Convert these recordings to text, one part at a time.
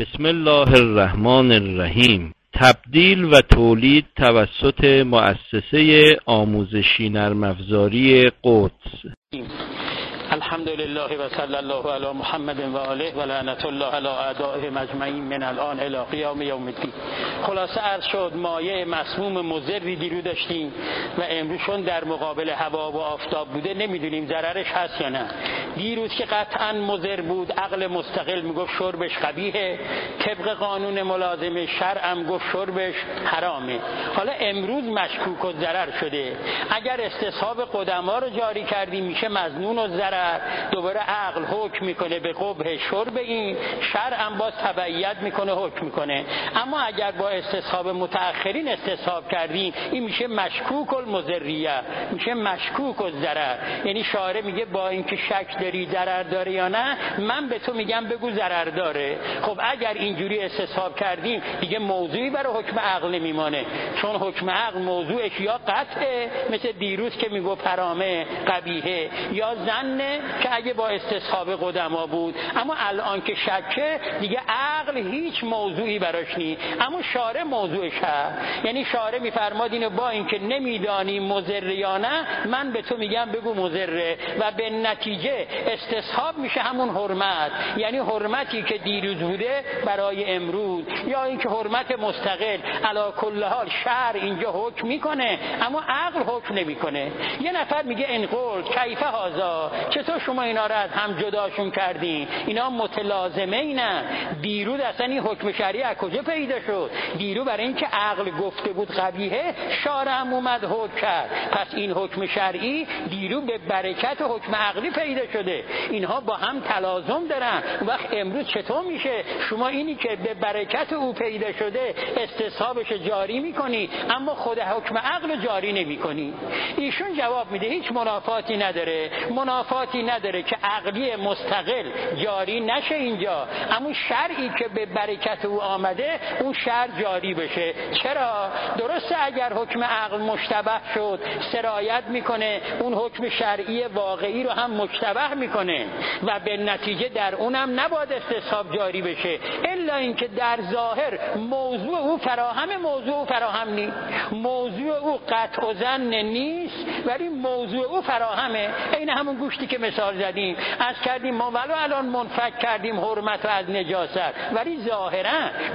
بسم الله الرحمن الرحیم. تبدیل و تولید توسط مؤسسه آموزشی نرم‌افزاری قدس. الحمدلله و صلی الله علی محمد و آله و لعنت الله علی اعدائهم اجمعین من الان الی قیام یوم الدین. خلاصه عرض شد مایه مسموم مضری دیرو داشتیم و امروزشون در مقابل هوا و آفتاب بوده، نمیدونیم ضررش هست یا نه. دیروز که قطعا مضر بود، عقل مستقل میگفت شربش قبیحه، طبق قانون ملازم شرعم گفت شربش حرامه. حالا امروز مشکوک و ضرر شده. اگر استصحاب قدما رو جاری کردیم میشه مظنون و ضرر، دوباره عقل حکم میکنه به قبح شرب این، شرع هم باز تبعیت میکنه حکم میکنه. اما اگر با استصحاب متأخرین استصحاب کردیم این میشه مشکوک المضریه، میشه مشکوک الضرر. یعنی شارع میگه با اینکه شک داری ضرر داره یا نه، من به تو میگم بگو ضرر داره. خب اگر اینجوری استصحاب کردیم دیگه موضوعی برای حکم عقل نمیمانه، چون حکم عقل موضوعش یا قطعه مثل دیروز که میگو حرامه قبیحه، یا ظنه که اگه با استصحاب قدما بود. اما الان که شکه دیگه عقل هیچ موضوعی براش نیست، اما شارع موضوعش هست. یعنی شارع میفرماد اینو با اینکه نمیدانی مضر یا نه، من به تو میگم بگو مضره، و به نتیجه استصحاب میشه همون حرمت. یعنی حرمتی که دیروز بوده برای امروز، یا اینکه حرمت مستقل. علی کل حال شرع اینجا حکم میکنه اما عقل حکم نمیکنه. یه نفر میگه انقل کیفه هازا، چطور شما اینا رو از هم جداشون کردین؟ اینا متلازمه اینن. دیروز اصلا این حکم شرعی از کجا پیدا شد؟ دیروز برای اینکه عقل گفته بود قبیحه، شارع هم اومد حکم کرد. پس این حکم شرعی دیروز به برکت حکم عقلی پیدا شده. اینها با هم تلازم دارن. وقت امروز چطور میشه شما اینی که به برکت او پیدا شده استصحابش جاری میکنی اما خود حکم عقل جاری نمیکنی؟ ایشون جواب میده هیچ منافاتی نداره. منافاتی نداره که عقلی مستقل جاری نشه اینجا، اما شرعی که به برکت او آمده اون شرع جاری بشه. چرا؟ درسته اگر حکم عقل مشتبه شد سرایت میکنه، اون حکم شرعی واقعی رو هم مشتبه میکنه و به نتیجه در اونم نباید استصحاب جاری بشه، الا اینکه در ظاهر موضوع او فراهم، موضوع او فراهم نیست، موضوع او قطع و ظن نیست ولی موضوع او فراهمه. این همون گوشتی که مثال زدیم از کردیم ما ولو الان منفک کردیم حرمت از نجاست، ولی ظاهرا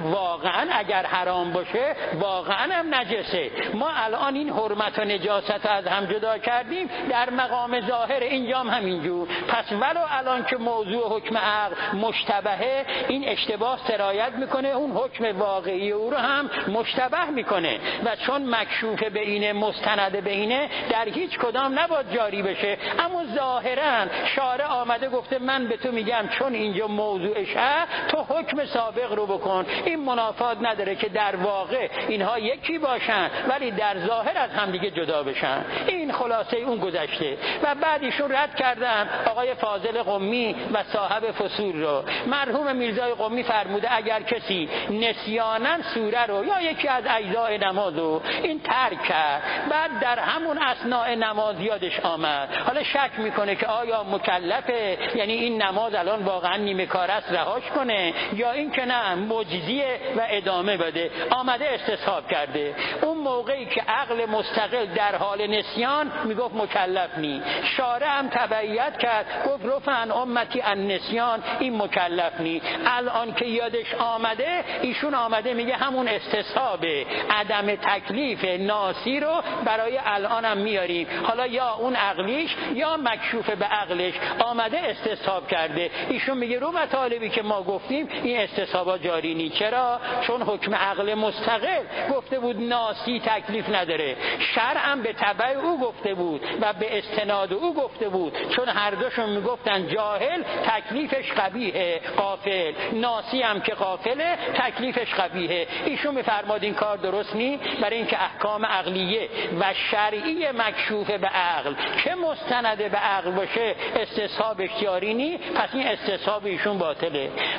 واقعا اگر حرام باشه واقعا هم نجسه. ما الان این حرمت و نجاست از هم جدا کردیم در مقام ظاهر، اینجا هم همینجور. پس ولو الان که موضوع حکم عقل مشتبهه، این اشتباه سرایت میکنه، اون حکم واقعی او رو هم مشتبه میکنه و چون مکشوف به اینه مستند به اینه در هیچ کدام نباید جاری بشه. اما ظاهرا شارع آمده گفته من به تو میگم چون اینجا موضوعش هست تو حکم سابق رو بکن. این منافات نداره که در واقع اینها یکی باشن ولی در ظاهر از هم دیگه جدا بشن. این خلاصه اون گذشته. و بعد ایشون رد کردن آقای فاضل قمی و صاحب فصول رو. مرحوم میرزای قمی فرموده اگر کسی نسیاناً سوره رو یا یکی از اجزای نماز رو این ترک کرد، بعد در همون اثناء نماز یادش آمد، حالا شک میکنه که آیا مکلفه، یعنی این نماز الان واقعا نیمه کار است رهاش کنه، یا این که نه مجزیه و ادامه بده، آمده استصحاب کرده. اون موقعی که عقل مستقل در حال نسیان میگفت مکلف نی، شارع هم تبعیت کرد گفت رفعن امتی ان نسیان، این مکلف نی. الان که یادش آمده ایشون آمده میگه همون استصحاب عدم تکلیف ناسی رو برای الان هم میاریم. حالا یا اون عقلیش یا مکشوف به عقلش آمده استصحاب کرده. ایشون میگه رو مطالبی که ما گفتیم این استصحابا جاری نی. چرا؟ چون حکم عقل مستقل گفته بود ناسی تکلیف نداره، شرع هم به تبع او گفته بود و به استناد او گفته بود، چون هر دوشون میگفتن جاهل تکلیفش قبیحه، غافل، ناسی هم که غافله تکلیفش قبیحه. ایشون میفرماد این کار درست نی، برای اینکه احکام عقلیه و شرعی مکشوف به عقل که مستند به عقل باشه استصحاب اختیاری نی، پس این استصحاب ایشون باطله. و یه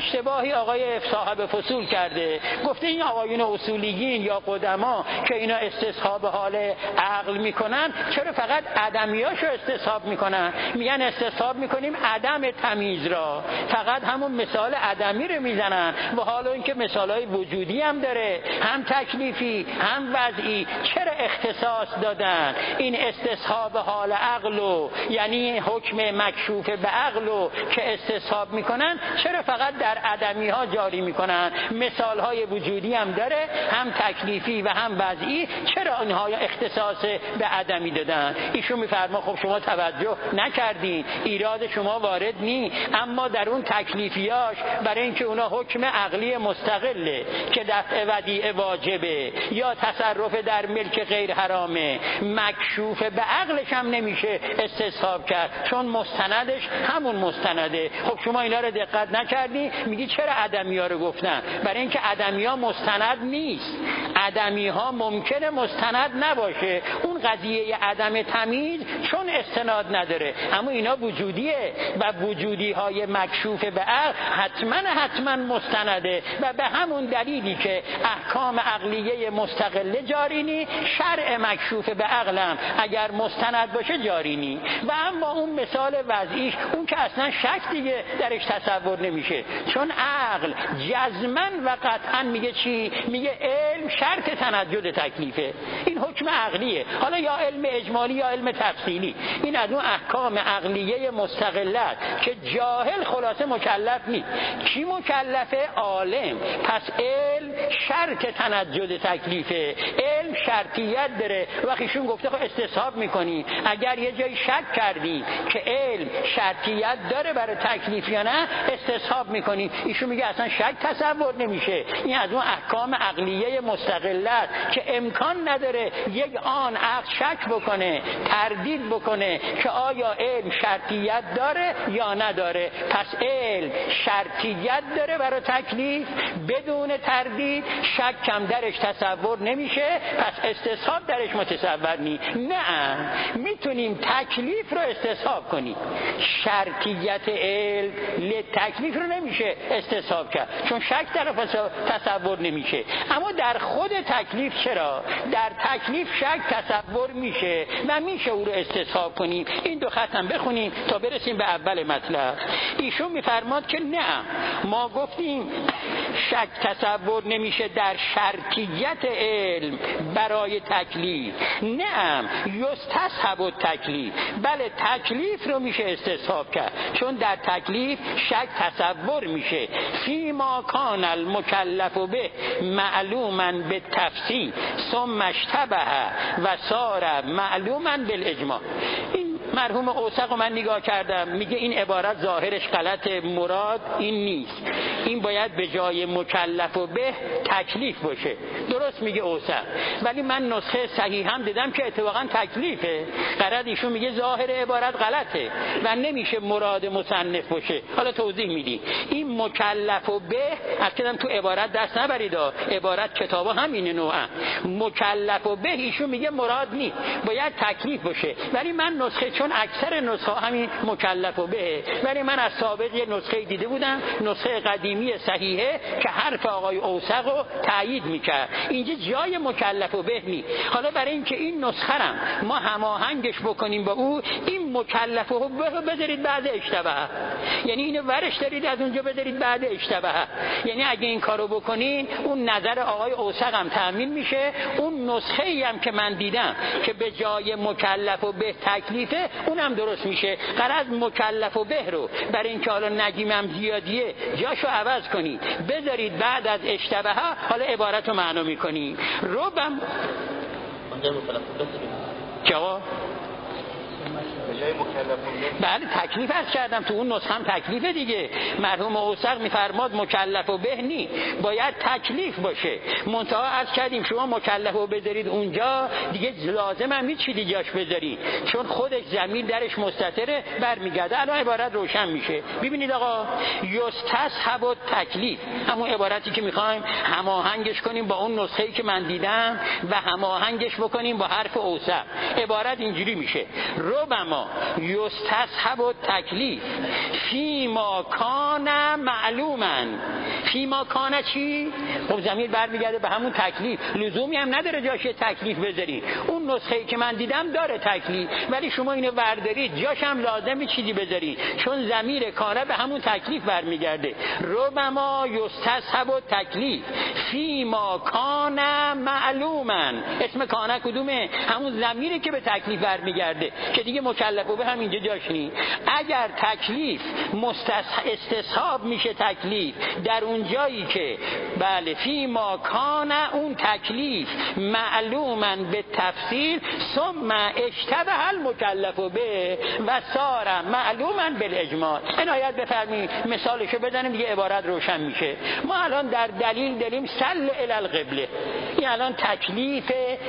اشتباهی آقای صاحب فصول کرده، گفته این آقایون اصولیین یا قدما که اینا استصحاب حال عقل میکنن چرا فقط عدمیاشو استصحاب میکنن؟ میگن استصحاب میکنیم عدم تمیز را، فقط همون مثال عدمی رو میزنن و حالا اینکه مثالای وجودی هم داره، هم تکلیفی هم وضعی، چرا اختصاص دادن؟ این استصحاب حال عقلو، یعنی حکم مکشوف به عقلو که استصحاب میکنن چرا فقط در عدمی ها جاری میکنن؟ مثال های وجودی هم داره، هم تکلیفی و هم وضعی، چرا آنها اختصاص به عدمی دادن؟ ایشون میفرما خب شما توجه نکردین، ایراد شما وارد نی، اما در اون تکلیفیاش برای اینکه اونا حکم عقلی مستقله که دفع ودیعه واجبه یا تصرف در ملک غیر حرامه، مکشوف به عقلش هم نمیشه استصحاب کرد چون مستندش همون مستنده. خب شما اینا رو دقت نکردی، میگی چرا عدمی ها رو گفتن؟ برای اینکه عدمی ها مستند نیست، عدمی ها ممکنه مستند نباشه، اون قضیه عدم تمیز چون استناد نداره، اما اینا وجودیه و وجودی های مکشوف به عقل حتما مستنده و به همون دلیلی که احکام عقلیه مستقله جاری نی، شرع مکشوف به عقلم اگر مستند باشه جاری نی. و اما اون مثال وضعیش اون که اصلا شک دیگه درش تصور نمیشه، چون عقل جزمن و قطعا میگه چی؟ میگه علم شرط تنجد تکلیفه، این حکم عقلیه، حالا یا علم اجمالی یا علم تفصیلی، این از اون احکام عقلیه مستقله که جاهل خلاصه مکلف نیست. کی مکلفه؟ عالم. پس علم شرط تنجد تکلیفه، علم شرطیت داره. وقتیشون گفته خب استصحاب میکنی، اگر یه جایی شک کردی که علم شرطیت داره برای تکلیف یا نه استصحاب میکنی، ایشون میگه اصلا شک تصور نمیشه، این از اون احکام عقلیه مستقله که امکان نداره یک آن عقل شک بکنه، تردید بکنه که آیا علم شرطیت داره یا نداره. پس علم شرطیت داره برای تکلیف بدون تردید، شک کم درش تصور نمیشه، پس استصحاب درش متصور نی. نه، میتونیم تکلیف رو استصحاب کنیم، شرطیت علم تکلیف رو نمیشه استصحاب کرد چون شک در تصور نمیشه. اما در خود تکلیف چرا؟ در تکلیف شک تصور میشه و میشه او رو استصحاب کنیم. این دو خط هم بخونیم تا برسیم به اول مطلب. ایشون میفرماد که نه، ما گفتیم شک تصور نمیشه در شرطیت علم برای تکلیف، نه یستصحب التکلیف، بله تکلیف رو میشه استصحاب کرد چون در تکلیف شک تصور میشه. فیما کان المکلف به معلوما بالتفصیل ثم اشتبه و صار معلوما بالاجماع. این مرحوم اوسق رو من نگاه کردم، میگه این عبارت ظاهرش غلط، مراد این نیست، این باید به جای مکلف و به تکلیف باشه. درست میگه اوسق، ولی من نسخه صحیح هم دیدم که اتفاقا تکلیفه. قرار ایشون میگه ظاهر عبارت غلطه و نمیشه مراد مصنف باشه. حالا توضیح میدی. این مکلف و به اصلا تو عبارت دست نبرید، عبارت کتابا همین نوعه. مکلف و به ایشون میگه مراد نیست، باید تکلیف باشه، ولی من نسخه چون اکثر نسخه همین مکلف و به، ولی من از سابق یه نسخه دیده بودم، نسخه قدیمی صحیحه که حرف آقای اوسق رو تایید میکرد، اینجا جای مکلف و به نی. حالا برای اینکه این نسخه رو ما هماهنگش بکنیم با او، این مکلف و به رو بذارید بعد اشتباه، یعنی اینو ورش دارید از اونجا بذارید بعد اشتباه، یعنی اگه این کارو بکنین اون نظر آقای اوسق هم تامین میشه، اون نسخه ای هم که من دیدم که به جای مکلف و به تکلیفه اونم درست میشه. غرض مکلف و به رو برای اینکه حالا نگیمم زیادیه جاشو عوض کنی بذارید بعد از اشتباه، حالا عبارت رو معنا میکنی. ربم جواب بله تکلیف عرض کردم، تو اون نسخه هم تکلیفه دیگه. مرحوم اوسق میفرماد مکلف و به نی، باید تکلیف باشه. منتها عرض کردیم شما مکلف و بذارید اونجا دیگه لازم هم هیچ چی دیگه‌اش بذارید چون خودش ضمیر درش مستتره برمیگرده. الان عبارت روشن میشه. ببینید آقا، یستصحب التکلیف، همون عبارتی که میخوایم هماهنگش کنیم با اون نسخه‌ای که من دیدم و هماهنگش بکنیم با حرف اوسق. عبارت اینجوری میشه: ربما یستصحب التکلیف فیما کان معلوما. فیما کان چی؟ خب ضمیر برمیگرده به همون تکلیف، لزومی هم نداره جاش تکلیف بذاری. اون نسخه‌ای که من دیدم داره تکلیف، ولی شما اینو بردارید جاش هم لازمه چیزی بذاری، چون ضمیر کان به همون تکلیف برمیگرده. ربما یستصحب التکلیف فیما کان معلوما. اسم کان کدومه؟ همون ضمیری که به تکلیف برمیگرده که دیگه مکلف به هم اینجا جاش نی. اگر تکلیف استصحاب میشه تکلیف در اون جایی که بله فیما کان اون تکلیف معلوما به تفصیل ثم اشتبه المکلف به و صار معلوما بالاجمال. عنایت بفرمایید مثالشو بزنیم دیگه عبارت روشن میشه. ما الان در دلیل داریم سل الی القبله، این الان تکلیف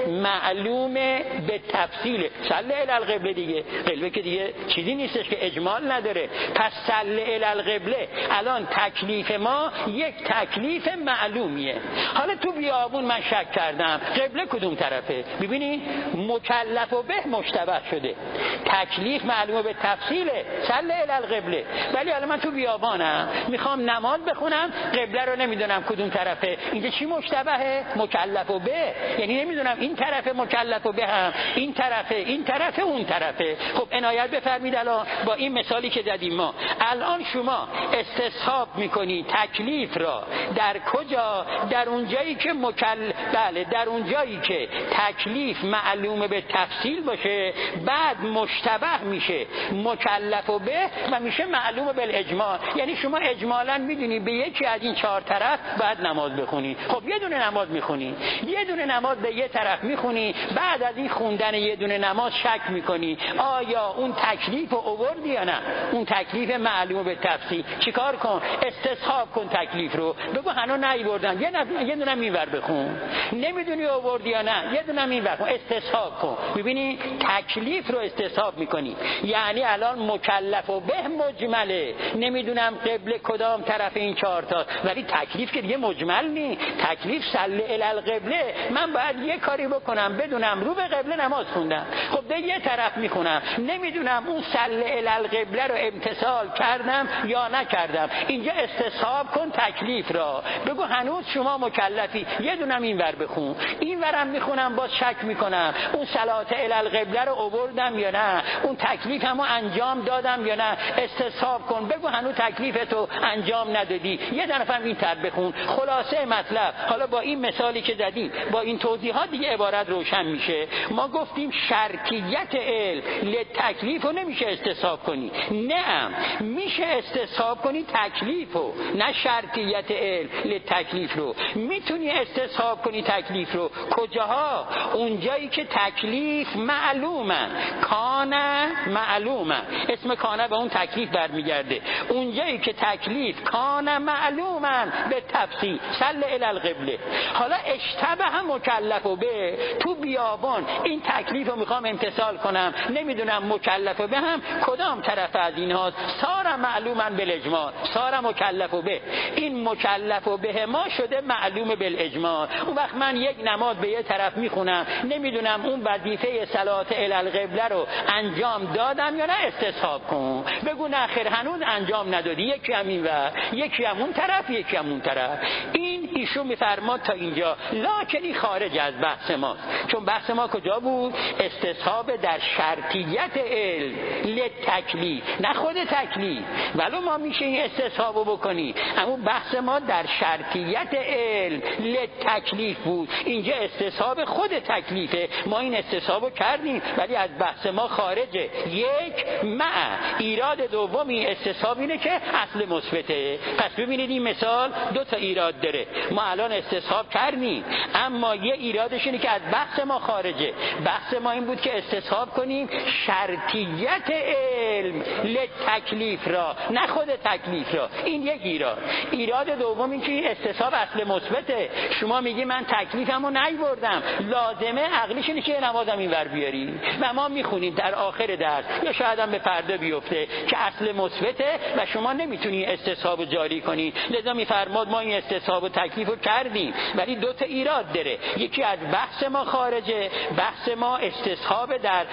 معلوم به تفصیل سل الی القبله دیگه، قبله که دیگه چیزی نیستش که اجمال نداره. پس سل الی القبله الان تکلیف ما یک تکلیف معلومیه. حالا تو بیابون من شک کردم قبله کدوم طرفه، ببینی مکلف و به مشتبه شده، تکلیف معلومه به تفصیله سل الی القبله، ولی حالا من تو بیابانم میخوام نماز بخونم قبله رو نمیدونم کدوم طرفه. اینجا چی مشتبهه؟ مکلف و به، یعنی نمیدونم این طرفه مکلف و به هم این طرفه این طرفه اون طرفه. خب عنایت بفرمید الان با این مثالی که زدیم ما الان شما استصحاب میکنی تکلیف را در کجا؟ در اون جایی که بله در اون جایی که تکلیف معلومه به تفصیل باشه، بعد مشتبه میشه مکلف و به و میشه معلومه بالاجمال. یعنی شما اجمالا میدونی به یکی از این چهار طرف بعد نماز بخونی. خب یه دونه نماز میخونی، یه دونه نماز به یه طرف میخونی، بعد از این خوندن یه دونه نماز شک میکنی آیا اون تکلیف رو آوردی یا نه، اون تکلیف معلومه به تفصیل. چیکار کن؟ استصحاب کن تکلیف رو، بگو هنوز نیاوردن، یه دونه اینور بخون، نمیدونی آوردی یا نه یه دونه اینور کن، استصحاب کن. ببینی تکلیف رو استصحاب میکنی، یعنی الان مکلف و به مجمله، نمیدونم قبله کدام طرف این چهار تا، ولی تکلیف که دیگه مجمل نی، تکلیف سل الی القبله. من باید یه کاری بکنم بدونم رو به قبله نماز خوندم، خب ده یه طرف میخونم نمیدونم اون سل الی القبله رو امتثال کردم یا نکردم. اینجا استصحاب کن تکلیف را، بگو هنوز شما مکلفی، یه دونم اینور بخون، اینورم میخونم باز شک میکنم اون صلات الی القبله رو آوردم یا نه، اون تکلیفمو انجام دادم یا نه. استصحاب کن، بگو هنوز تکلیفتو انجام ندادی، یه طرفم این طرف بخون. خلاصه مطلب حالا با این مثالی که زدیم با این توضیحات دیگه عبارت روشن میشه. ما گفتیم شرطیت علم لتکلیف رو نمیشه استصحاب کنی، نه میشه استصحاب کنی تکلیفو، نه شرطیت علم لتکلیف رو. میتونی استصحاب کنی تکلیف رو کجاها؟ اونجایی که تکلیف معلومه، کانه معلومه، اسم کانه به اون تکلیف برمیگرده. اونجایی که تکلیف کانه معلومه به تفصیل سل الی القبله. حالا اشتبه هم مکلف و به، تو بیابان این تکلیف رو میخوام امتثال کنم، نمیدونم مکلف و به هم کدام طرف از این هاست، سار معلوماً بالاجمال، سار مکلف و به، این مکلف و به ما شده معلوم بالاجمال. اون وقت من یک نماز به یه طرف میخونم نمیدونم اون وظیفه صلات الی القبله رو انجام دادم یا نه، استصحاب کن، بگو نه خیر هنوز انجام ندادی، یکی هم این ور یکی هم اون طرف یکی هم اون طرف. این ایشون میفرماد تا اینجا، لکنی خارج از بحث ماست، چون بحث ما کجا بود؟ استصحاب در شرطیت علم لتکلیف، نه خود تکلیف، ولو ما میشه این استصحابو بکنی، اما بحث ما در شرطیت علم لتکلیف بود. اینجا استصحاب خود تکلیفه، ما این استصحابو کردیم ولی از بحث ما خارجه. یک مع ایراد دومی استصحاب اینه که اصل مثبته. پس ببینید این مثال دو تا ایراد داره، ما الان استصحاب کردیم اما یه ایرادش اینه که از بحث ما خارجه. بحث ما این بود که استصحاب کنیم شرطیت علم لتکلیف را، نه خود تکلیف را. این یک ایراد. ایراد دوم این که استصحاب اصل مثبته، شما میگی من تکلیفمو نیوردم، لازمه عقلیش اینه که نمازم اینور بیاری و ما میخونیم در آخر درس یا شاید هم به پرده بیفته که اصل مثبته و شما نمیتونی استصحاب جاری کنی. لذا میفرماد ما این استصحاب و تکلیف تکلیف رو کردیم، ولی 2 تا ایراد داره. یکی از بحث ما خارجه، بحث ما استصحاب در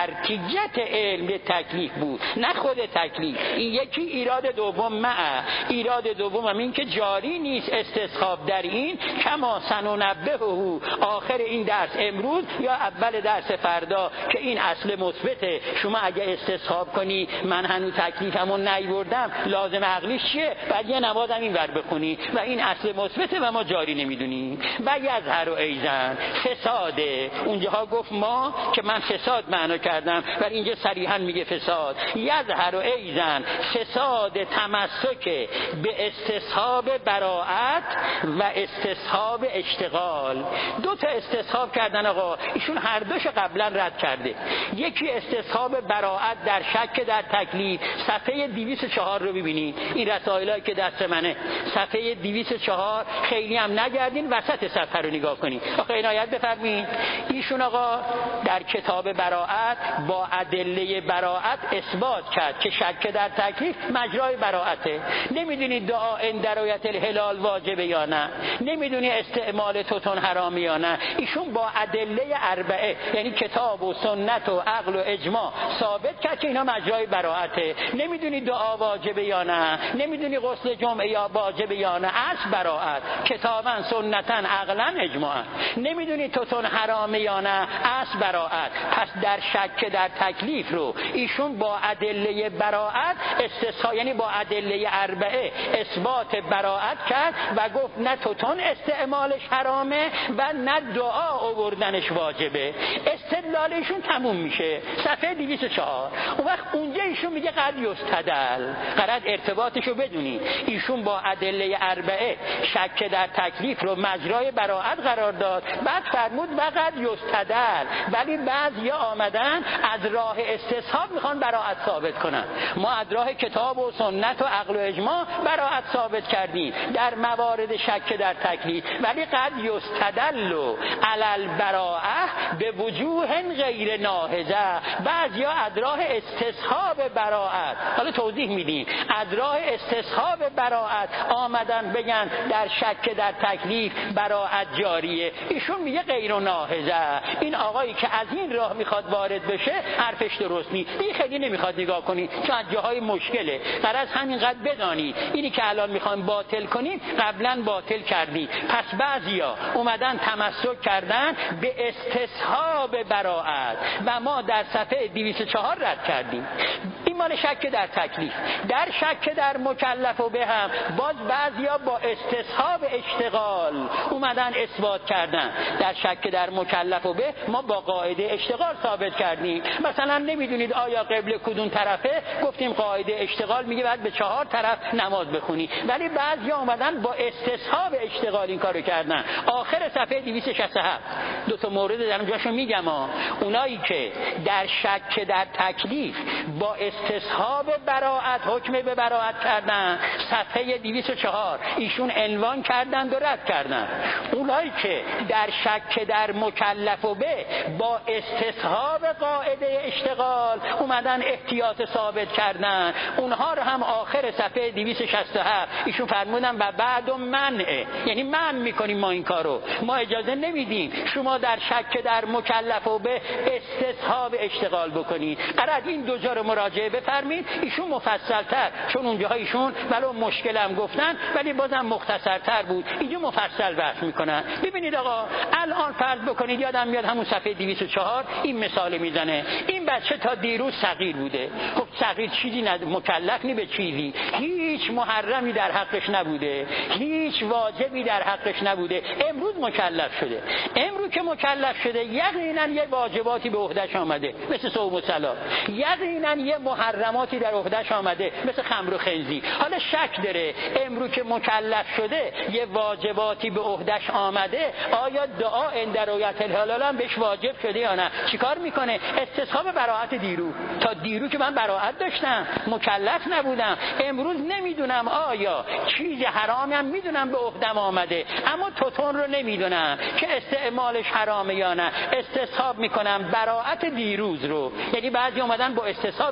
شرطیت علم تکلیف بود، نه خود تکلیف. این یکی ایراد دوم. ایراد دوم این که جاری نیست استصحاب در این کما سننبهه آخر این درس امروز یا اول درس فردا که این اصل مثبته. شما اگه استصحاب کنی من هنوز تکلیفمو نیوردم، لازم عقلیش چیه؟ بعد یه نمازم این ور بخونی و این اصل مثبته و ما جاری نمیدونیم. و یظهر و ایزن فساده، اونجاها گفت ما که من فساد معنا کردم ولی اینجا صریحا میگه فساد. یظهر و ایزن فساد تمسک به استصحاب براءت و استصحاب اشتغال. 2 تا استصحاب کردن آقا، ایشون هر دوش قبلا رد کرده. یکی استصحاب براءت در شک در تکلیف، صفحه 204 رو ببینید، این رسائلی که دست منه، صفحه 204. خیلی هم نگردین، وسط صفحه رو نگاه کنید. آخه عنایت بفرمایید، ایشون آقا در کتاب براءت با ادله براءت اثبات کرد که شک در تکلیف مجرای براءته. نمیدونید دعا عند رؤیت الهلال واجبه یا نه، نمیدونی استعمال توتون حرامه یا نه. ایشون با ادله اربعه یعنی کتاب و سنت و عقل و اجماع ثابت کرد که اینا مجرای براءته. نمیدونی دعا واجبه یا نه، نمیدونی غسل جمعه یا واجبه یا نه، اصل براءت کتابا سنتا عقلا اجماعا. نمیدونی توتون حرامه یا نه، اصل براءت. پس در شک در تکلیف رو ایشون با ادله براءت استصحاب یعنی با ادله اربعه اثبات براءت کرد و گفت نه توتون استعمالش حرامه و نه دعا آوردنش واجبه. استدلالشون تموم میشه صفحه 204. اون وقت اونجا ایشون میگه قد یستدل، قرار ارتباطشو بدونی. ایشون با ادله اربعه شک در تکلیف رو مجرای براءت قرار داد، بعد فرمود و قد یستدل، ولی بعضیا آمدن از راه استصحاب میخوان براءت ثابت کنن. ما از راه کتاب و سنت و عقل و اجماع براءت ثابت کردیم در موارد شک در تکلیف، ولی قد یستدل علی البراءه به وجوه غیر ناهضه. بعضیا از راه استصحاب براءت، حالا توضیح میدیم، از راه استصحاب براءت آمدن بگن در شک در تکلیف براءت جاریه. ایشون میگه غیر ناهضه. این آقایی که از این راه میخواد وارد بشه حرفش درست نیست. این خیلی نمیخواد نگاه کنی چون از جاهای مشکله. غرض همینقدر بدانی اینی که الان میخوایم باطل کنیم قبلا باطل کردی. پس بعضیا اومدن تمسک کردن به استصحاب براءت و ما در صفحه 204 رد کردیم. این مال شک در تکلیف. در شک در مکلف و به هم باز بعضیا با استصحاب اشتغال اومدن اثبات کردن. در شک در مکلف و به ما با قاعده اشتغال ثابت کردیم. مثلا نمیدونید آیا قبله کدوم طرفه، گفتیم قاعده اشتغال میگه بعد به 4 طرف نماز بخونی، ولی بعضیا اومدن با استصحاب اشتغال این کارو کردن. آخر صفحه 267 2 تا مورد دارم جاشو میگم اونایی که در شک در تکلیف با استصحاب براءت حکم به براءت کردن، صفحه 204 ایشون عنوان کردن و رد کردن. اونایی که در شک در مکلف و به با استصحاب قاعده اشتغال اومدن احتیاط ثابت کردن، اونها رو هم آخر صفحه 267 ایشون فرمودن و بعد منع، یعنی منع میکنیم ما این کارو، ما اجازه نمیدیم شما در شک در مکلف و به استصحاب اشتغال بکنید. قرار این 2 جا رو مراجعه بفرمید. ایشون مفصل‌تر، چون اونجاها ایشون ولو مشکل هم گفتن ولی بازم مختصرتر بود، اینجا مفصل بحث میکنن. ببینید آقا الان فرض بکنید، یادم میاد همون صفحه 204 این مثال میزنه. این بچه تا دیروز صغیر بوده. خب صغیر چیزی مکلف نی به چیزی، هیچ محرمی در حقش نبوده، هیچ واجبی در حقش نبوده. امروز مکلف شده. امروز که مکلف شده یقینا یه واجباتی به عهدهش آمده مثل صوم و صلات، یقینا یه محرماتی در عهدهش آمده مثل خمر و خنزیر. حالا شک داره امروز که مکلف شده یه واجباتی به عهدهش آمده، آیا دعا عند رؤیت الهلال هم بهش واجب شده یا نه؟ چیکار میکنه؟ استصحاب براءت دیرو. تا دیرو که من براءت داشتم مکلف نبودم، امروز نمیدونم آیا چیز حرامی هم میدونم به عهدم آمده اما توتون رو نمیدونم که استعمالش حرامه یا نه. استصحاب میکنم براءت دیروز رو. یعنی بعضی اومدن با استصحاب این کارو کردن.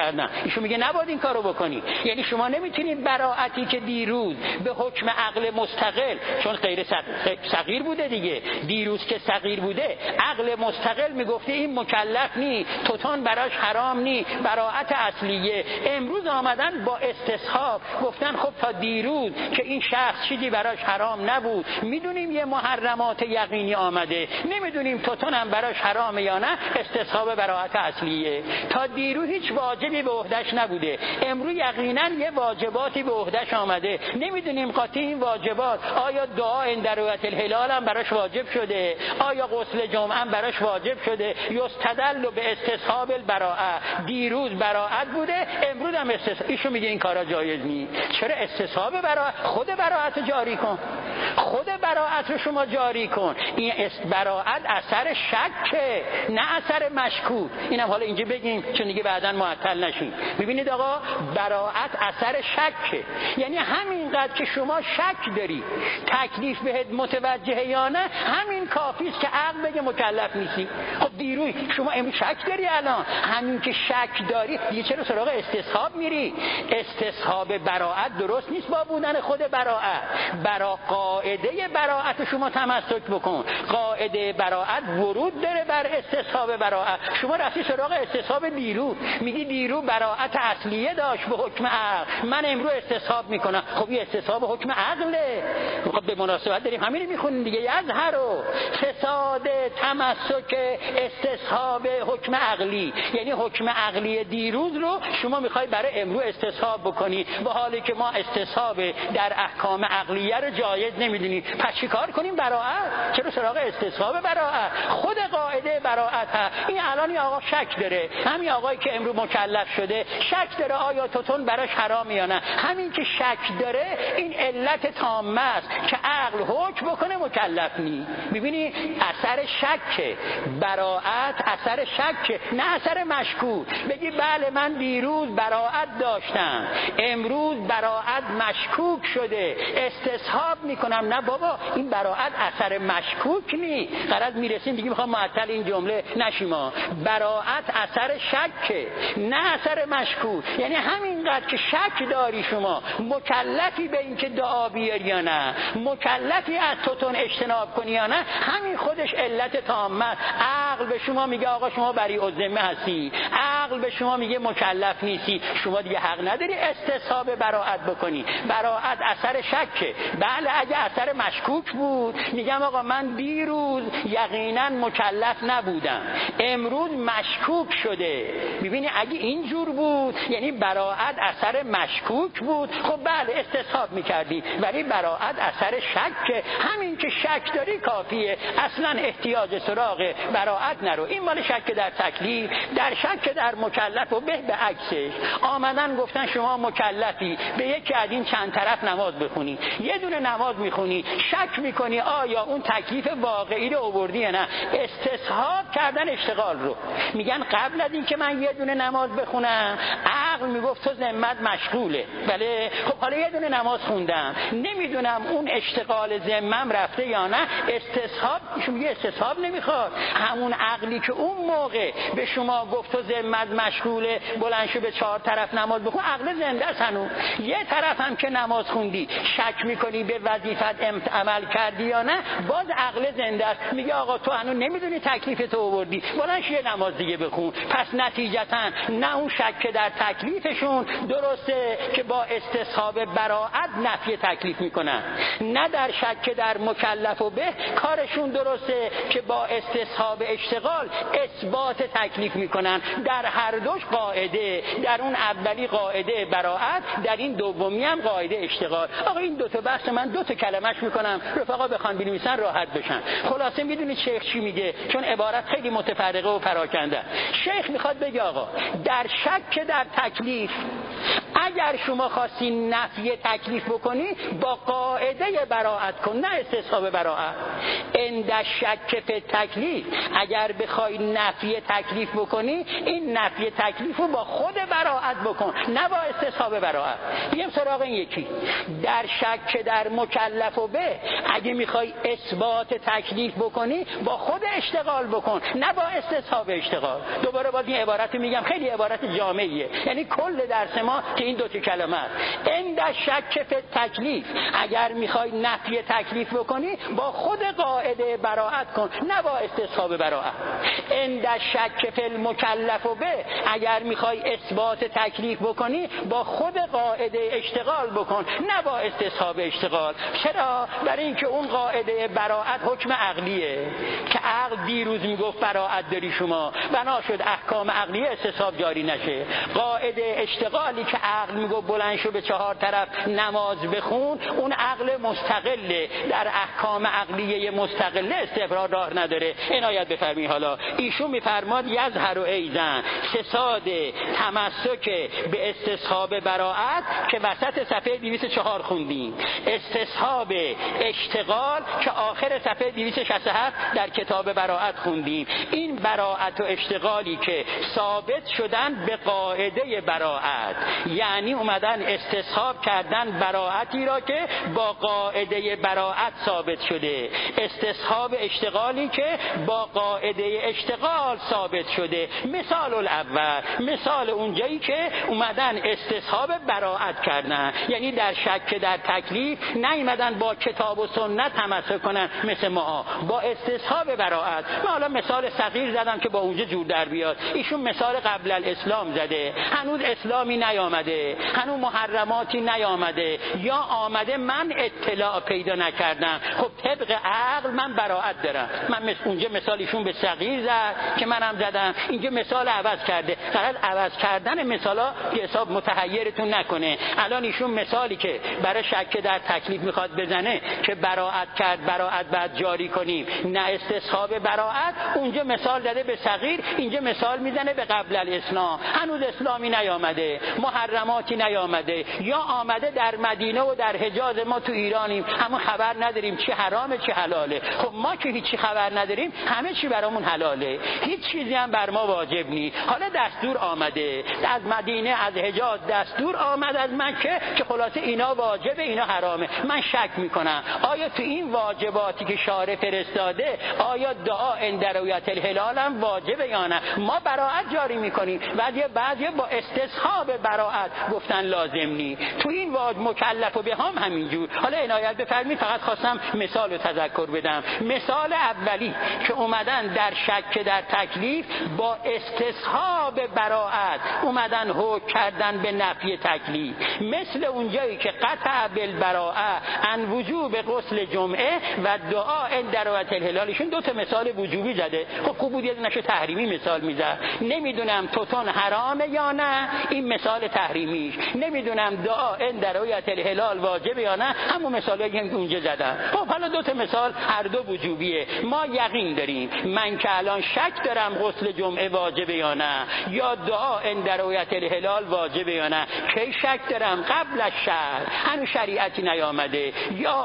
کردن. ایشون میگه نباید این کارو بکنی. یعنی شما نمیتونید براعتی که دیروز به حکم عقل مستقل، چون غیر صغیر بوده دیگه، دیروز که صغیر بوده عقل مستقل میگفته این مکلف نی، توتون براش حرام نی، براعت اصلیه. امروز آمدن با استصحاب گفتن خب تا دیروز که این شخص چیزی براش حرام نبود، میدونیم یه محرمات یقینی آمده، نمیدونیم توتون هم براش حرامه یا نه، استصحاب براعت اصلیه. تا دیروز هیچ واجبی به عهده‌اش نبوده، امروز یقینا یه واجباتی به عهده‌اش آمده، نمیدونیم قاطی این واجبات آیا دعا در رؤیت الهلال هم براش واجب شده، آیا غسل جمعه هم براش واجب شده. یستدل به استصحاب البراءه، دیروز براءت بوده امروز هم استصحاب. ایشون میگه این کارا جایز نیست. چرا استصحاب براءت؟ خود براءت جاری کن، خود براءت رو شما جاری کن. این براءت اثر شکه نه اثر مشکوک. اینم حالا اینجا بگیم چون دیگه بعداً معطل نشین. ببینید آقا، براءت اثر شکه، یعنی همینقدر که شما شک داری تکلیف بهت متوجه یا نه، همین کافی است که عقل بگه مکلف نیستی. خب دیروز شما امروز شک داری، الان همین که شک داری دیگه چرا سراغ استصحاب میری؟ استصحاب براءت درست نیست با بودن خود براءت. برا قاعده براءت شما تمسک بکن. قاعده براءت ورود داره بر استصحاب براءت. شما رفتی سراغ استصحاب دیرو، میگی دیرو براءت اصلیه داشت به حکم عقل، من امروز استصحاب میکنم. خب این استصحاب حکم عقله. خب به مناسبت داریم همین میخونیم دیگه، یظهر فساد تمسک استصحاب حکم عقلی، یعنی حکم عقلی دیروز رو شما میخوای برای امروز استصحاب بکنی، با حالی که ما استصحاب در احکام عقلیه رو جایز نمیدونی. پس چیکار کنیم؟ براءت. چرا سراغ استصحاب براءت؟ خود قاعده براءت هست. این الان این آقا شک داره، همین آقایی که امروز مکلف شده شک داره آیا توتون براش حرام یا نه. همین که شک داره این علت تامه است که عقل حکم بکنه مکلف نی. ببینی اثر شک، براءت اثر شک نه اثر مشکوک. بگی بله من دیروز براءت داشتم امروز براءت مشکوک شده استصحاب میکنم. نه بابا، این براءت اثر مشکوک نی. غرض میرسیم دیگه، میخوام معطل این جمله نشیم. براءت اثر شک نه اثر مشکوک. یعنی همینقدر که شک داری شما مکلفی به این که دعا بیاری یا نه، مکلفی از توتون اجتناب کنی یا نه، همین خودش علت تامه. عقل به شما میگه آقا شما بریء الذمه هستی، عقل به شما میگه مکلف نیستی. شما دیگه حق نداری استصحاب براءت بکنی. براءت اثر شکه. بله اگه اثر مشکوک بود میگم آقا من دیروز یقینا مکلف نبودم امروز مشکوک شده. ببینی اگه اینجور بود یعنی براءت اثر مشکوک بود، خب بله استصحاب میکردی. ولی براءت اثر شک، همین که شک داری کافیه، اصلا احتیاج سراغ براءت نرو. این مال شک در تکلیف. در شک در مکلف و به عکسش آمدن گفتن شما مکلفی به یکی از این چند طرف نماز بخونی، یه دونه نماز میخونی، شک میکنی آیا اون تکلیف واقعی رو آوردی یا نه. استصحاب کردن اشتغال رو. میگن قبل از این که من یه دونه نماز بخونم عقل میگفت تو ذمت مشغوله. بله خب حالا یه دونه نماز خوندم، نمیدونم اون اشتغال ذمم رفته یا نه. استصحاب، شما یه استصحاب نمیخواد. همون عقلی که اون موقع به شما گفت تو ذمت مشغوله بلند شو به 4 طرف نماز بخون، عقل زنده است هنوز. یه طرف هم که نماز خوندی شک میکنی به وظیفت عمل کردی یا نه، باز عقل زنده است. میگه آقا تو هنوز نمیدونی تکلیف تو آوردی، بلند شو یه نماز دیگه بخون. پس نتیجتا نه اون شک در تکلیفشون درسته که با استصحاب براءت نفی تکلیف میکنن، نه در شک در مکلف و به کارشون درسته که با استصحاب اشتغال اثبات تکلیف میکنن. در هر دوش قاعده، در اون اولی قاعده براءت، در این دومی هم قاعده اشتغال. آقا این دو تا بحث من 2 تا کلمش میکنم رفقا بخوان بنویسن راحت بشن. خلاصه میدونید شیخ چی میگه؟ چون عبارت خیلی متفرقه و پراکنده. شیخ میخواد بگه آقا در شک در تکلیف. اگر شما خواستی نفی تکلیف بکنی با قاعده براءت کن، نه استصحاب براءت. عند شک فی تکلیف، اگر بخوای نفی تکلیف بکنی این نفی تکلیف رو با خود براءت بکن، نه با استصحاب براءت. میگم سراغ این یکی در شک در مکلف و به، اگه میخوای اثبات تکلیف بکنی با خود اشتغال بکن، نه با استصحاب اشتغال. دوباره باز این عبارت میگم، خیلی عبارت جامعیه، یعنی کل درس ما که این دو تا کلمه است. عند شک فی تکلیف، اگر میخوای نفی تکلیف بکنی با خود قاعده براءت کن، نه با استصحاب براءت. عند شک فی المکلف و به، اگر میخوای اثبات تکلیف بکنی با خود قاعده اشتغال بکن، نه با استصحاب اشتغال. چرا؟ برای اینکه اون قاعده براءت حکم عقلیه که عقل دیروز میگفت براءت داری شما، بنا شد احکام عقلیه استصحاب جاری نشه. قاعده اشتغالی که عقل میگفت بلند شو به 4 طرف نماز بخون، اون عقل مستقله، در احکام عقلیه مستقله استقرار راه نداره. عنایت بفرمایید. حالا ایشون میفرماد یظهر ایضا فساد تمسک به استصحاب براءت که وسط صفحه 204 خوندیم، استصحاب اشتغال که آخر صفحه 267 در کتاب براءت خوندیم. این براءت و اشتغالی که ثابت شدن به قاعده براءت، یعنی اومدن استصحاب کردن براءتی را که با قاعده براءت ثابت شده، استصحاب اشتغالی که با قاعده اشتغال ثابت شده. مثال الاول، مثال اونجایی که اومدن استصحاب براءت کردن، یعنی در شک در تکلیف نیومدن با کتاب و سنت تمسک کنن مثل ما، با استصحاب براءت. من حالا مثال صغیر زدم که با اونجا جور در بیاد. ایشون مثال قبل الاسلام زده، هنوز اسلامی نیامده، هنوز محرماتی نیامده، یا آمده من اطلاع پیدا نکردم. خب طبق عقل من براءت دارم. من اونجا مثال ایشون به صغیر زد که منم زدم، اینجا مثال عوض کرده. فقط عوض کردن مثالا یه حساب متحیرتون نکنه. الان ایشون مثالی که برای شک در تکلیف میخواد بزنه که براءت کرد، براءت بعد جاری کنیم، نه استصحاب براءت، اونجا مثال زده به صغیر، اینجا مثال میزنه به قبل الاسلام. هنوز اسلامی نیامده، محرماتی نیامده، یا آمده در مدینه و در حجاز، ما تو ایرانیم، همون خبر نداریم چی حرامه چی حلاله. خب ما که هیچی خبر نداریم، همه چی برامون حلاله، هیچ چیزی هم بر ما واجب نیست. حالا دستور آمده از مدینه، از حجاز دستور آمد از مکه که خلاصه اینا واجبه اینا حرامه. من شک میکنم آیا تو این واجباتی که شارع فرستاده آیا دعا عند رؤیت الهلال هم واجبه یا نه؟ ما براءت جاری میکنیم، بعضی با استصحاب براءت گفتن لازم نی. تو این واجب مکلف و به هم همینجور. حالا عنایت بفرمایید، فقط خواستم مثال رو تذکر بدم. مثال اولی که اومدن در شک در تکلیف با استصحاب براءت اومدن حکم کردن به نفی تکلیف، مثل اونجایی که قطع بالبراءه عن وجوب غسل جمعه و دعا عند رؤیت الهلالشون دو تا مثال وجوبی زده. خب خوب بود یه نشه تحریمی مثال میزد. نمیدونم توتون حرامه یا نه، این مثال تحریمیش. نمیدونم دعا عند رؤیت الهلال واجبه یا نه، همون مثالی که اونجا زدم. خب حالا دو تا مثال هر دو وجوبیه. ما یقین داریم، من که الان شک دارم غسل جمعه واجبه یا نه، یا دعا عند رؤیت الهلال واجبه یا نه، کی شک دارم؟ قبل از شرع، هنوز شریعتی نیامده، یا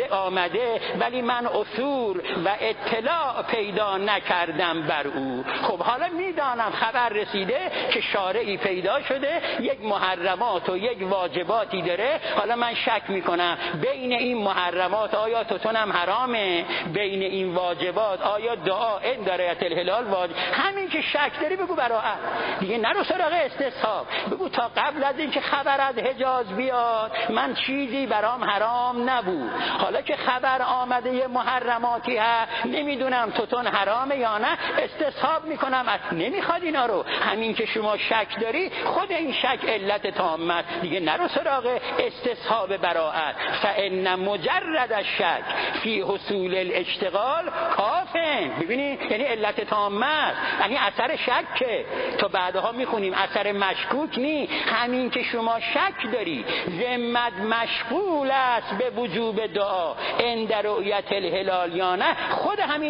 آمده ولی من اثور و اطلاع پیدا نکردم بر او. خب حالا میدانم خبر رسیده که شارعی پیدا شده، یک محرمات و یک واجباتی داره. حالا من شک میکنم بین این محرمات آیا توتونم حرامه، بین این واجبات آیا دعا عند رؤیت الهلال واجب. همین که شک داری بگو براءت دیگه، نرو سراغ استصحاب. بگو تا قبل از اینکه خبر از حجاز بیاد من چیزی برام حرام نبود، حالا که خبر آمده یه محرماتی هست، نمیدونم توتون حرامه یا نه، استصحاب میکنم. نمیخواد اینا رو. همین که شما شک داری، خود این شک علت تامه دیگه، نرو سراغ استصحاب براءت. فان مجرد الشک فی حصول الاشتغال کافن. ببینید یعنی علت تامه است، یعنی اثر شک تو بعدها میخونیم اثر مشکوک نی. همین که شما شک داری ذمت مشغول است به وجوب دعا عند رؤیت الهلال یا نه، خود همین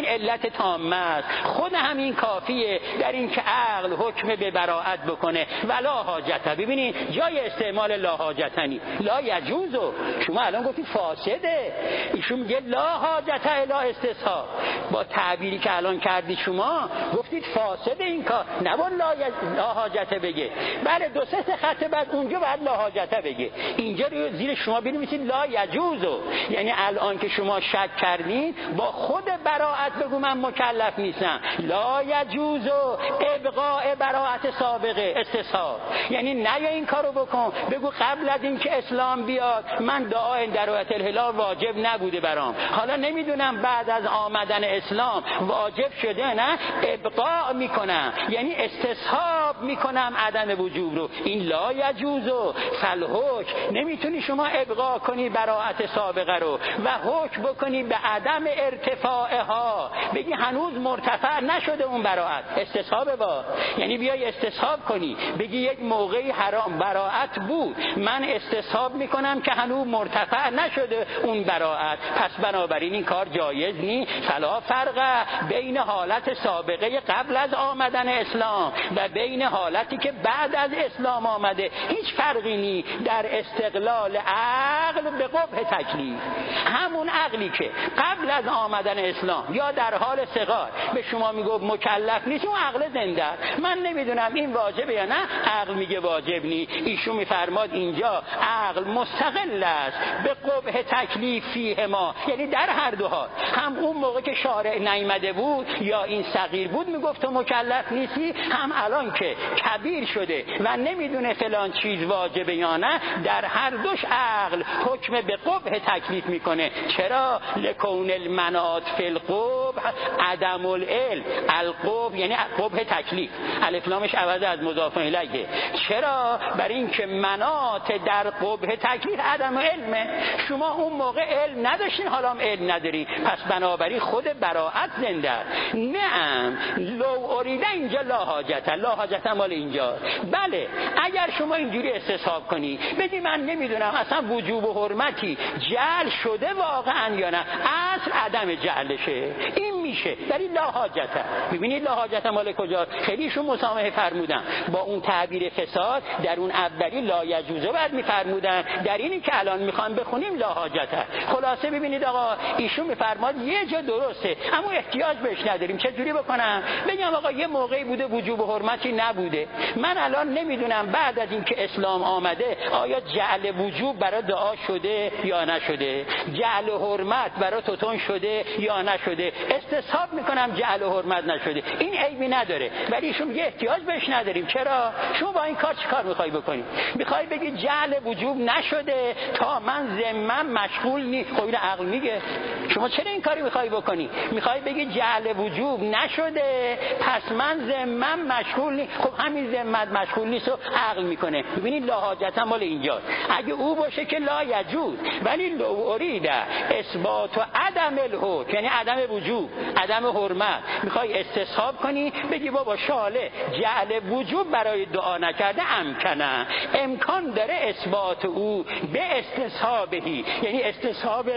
علت تامه است. خود همین کافیه در این که عقل حکم به براءت بکنه ولا حاجته. ببینید جای استعمال لا حاجتنی، لا یجوزو، شما الان گفتید فاسده، ایشون میگه لا حاجته الی استصحاب. با تعبیری که الان کردی شما گفتید فاسده این کار، نه با لا حاجته بگه. بله دو سه خط بعد اونجا بعد لا حاجته بگه. اینجا رو زیر شما بنویسید لا یجوزو، یعنی الان که شما شک کردین با خود براءت بگو من مکلف نیستم. لا یجوزو ابقاء براءت سابقه استصحاب، یعنی نه یا این کارو بکن، بگو قبل از این که اسلام بیاد من دعای در رؤیت الهلال واجب نبوده برام، حالا نمیدونم بعد از آمدن اسلام واجب شده، نه ابقاء میکنم، یعنی استصحاب میکنم عدم وجوب رو. این لا یجوزو فالحکم، نمیتونی شما ابقاء کنی براءت سابقه رو و حکم بکنی به عدم ارتفاعها، بگی هنوز مرتفع نشده اون براءت. استصحاب با یعنی بیای استصحاب کنی بگی یک موقعی حرام براءت بود، من استصحاب میکنم که هنوز مرتفع نشده اون براءت، پس بنابراین این کار جایز نیست. فلا فرق بین حالت سابقه قبل از آمدن اسلام و بین حالتی که بعد از اسلام آمده، هیچ فرقی نیست در استقلال عقل به قبح تکلیف. همون عقلی که قبل از آمدن اسلام یا در حال صغار به شما میگه مکلف نیست، اون عقل زنده، من نمیدونم این واجبه یا نه، عقل میگه واجب نیست. ایشون میفرماد اینجا عقل مستقل است به قبح تکلیف فیه ما، یعنی در هر دو حال، هم اون موقع که شارع نیامده بود یا این صغیر بود میگفت تو مکلف نیستی، هم الان که کبیر شده و نمیدونه فلان چیز واجبه یا نه، در هر دوش عقل حکم به قبح تکلیف میکنه. چرا؟ لکون المناط فی القبح عدم العلم، القبح یعنی قبح تکلیف، الف لامش عوض از مضاف الیه. چرا؟ برای اینکه مناط در قبح تکلیف عدم علمه، شما اون موقع علم نداشتین حالا هم علم نداری، پس بنابراین خود براءت زنده. نه لو اریده اینجا لا حاجت، لا حاجت مال اینجا. بله اگر شما اینجوری استصحاب کنی بدی من نمیدونم اصلا وجوب و حرمتی جعل شده واقعا یا نه، اصل عدم جعلشه، این میشه در این لا حاجت. ببینید لا حاجت مال کجا؟ خیلیشون مسامحه فرمودن با اون تعبیر فساد، در اون اولی لا یجوزه بعد میفرمودن، در اینی که الان میخوام بخونیم لا حاجت. خلاصه ببینید آقا ایشون میفرماد یه جا درسته اما احتیاج بهش نداریم. چه جوری بکنم؟ بگم آقا یه موقعی بوده وجوب و حرمتی نبوده، من الان نمیدونم بعد از اینکه اسلام آمده آیا جعل وجوب برای دعا شده یا نشده، جعل حرمت برای توتون شده یا نشده، استصحاب میکنم جعل حرمت نشده، این عیبی نداره، ولی ایشون میگه احتیاج بهش نداریم. چرا؟ شما با این کار چیکار میخوای بکنی؟ میخوای بگی جعل وجوب نشده تا من ذمم مشغول نیست. خب این عقل میگه شما چرا این کاری میخوای بکنی؟ میخوای بگی جعل وجوب نشده پس من ذمم مشغول نیست. خب همین ذمت مشغول نیست و عقل میکنه. ببینید لا حاجت مال اینجاست. اگه او باشه که لا یجوز، ولی لو ارید اثبات و عدم الحکم یعنی عدم وجوب عدم حرمت، میخوای استصحاب کنی بگی بابا شاله جعل وجوب برای دعا نکرده امکنه، امکان داره اثبات او به استصحابهی یعنی استصحاب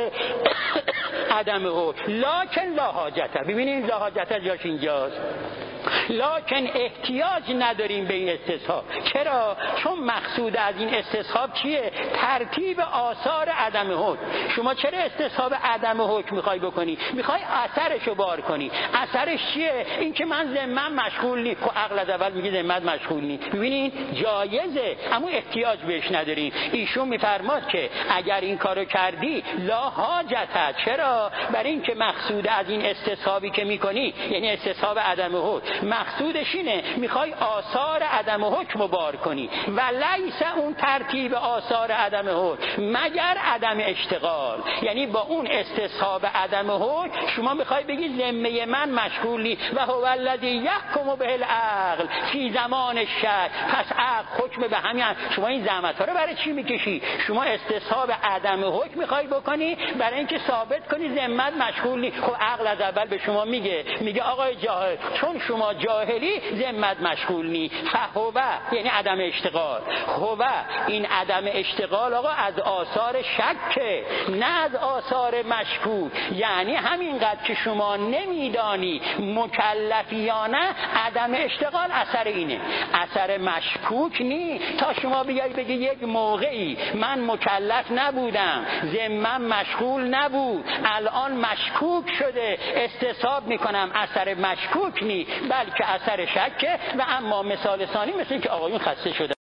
عدم حکم، لکن لا حاجت. ببینید لا حاجت جاش اینجاست، لکن احتیاج نداریم به این استصحاب. چرا؟ چون مقصود از این استصحاب چیه؟ ترتیب آثار عدم حکم. شما چرا استصحاب عدم حکم میخوای بکنی؟ میخوای اثرشو بار کنی. اثرش چیه؟ این که من ذمم مشغول نی. خب عقل از اول میگه ذمت مشغول نی. ببینید جایزه اما احتیاج بهش نداریم. ایشون میفرماد که اگر این کارو کردی لا حاجت. چرا؟ برای اینکه مقصود از این استصحابی که میکنی یعنی استصحاب عدم حکم، مقصودش اینه میخوای آثار عدم حکم رو بار کنی و لیس اون ترتیب آثار عدم حکم مگر عدم اشتغال، یعنی با اون استصحاب عدم حکم شما میخوای بگی ذمه من مشغولی و هو الذی یحکم به العقل فی زمان الشک. پس عقل حکم به همین. شما این زحمت ها رو برای چی میکشی؟ شما استصحاب عدم حکم میخوای بکنی برای اینکه ثابت کنی ذمت مشغولی. خب عقل از اول به شما میگه آقای جاهل چون شما شما جاهلی ذمت مشغول نی. فهو یعنی عدم اشتغال. هو این عدم اشتغال آقا از آثار شکه، نه از آثار مشکوک. یعنی همینقدر که شما نمیدانی مکلفی یا نه، عدم اشتغال اثر اینه، اثر مشکوک نی. تا شما بیایی بگی یک موقعی من مکلف نبودم، ذمم مشغول نبود، الان مشکوک شده استصحاب میکنم، اثر مشکوک نی بلکه اثر شکه. و اما مثال ثانی مثل که آقایون خسته شده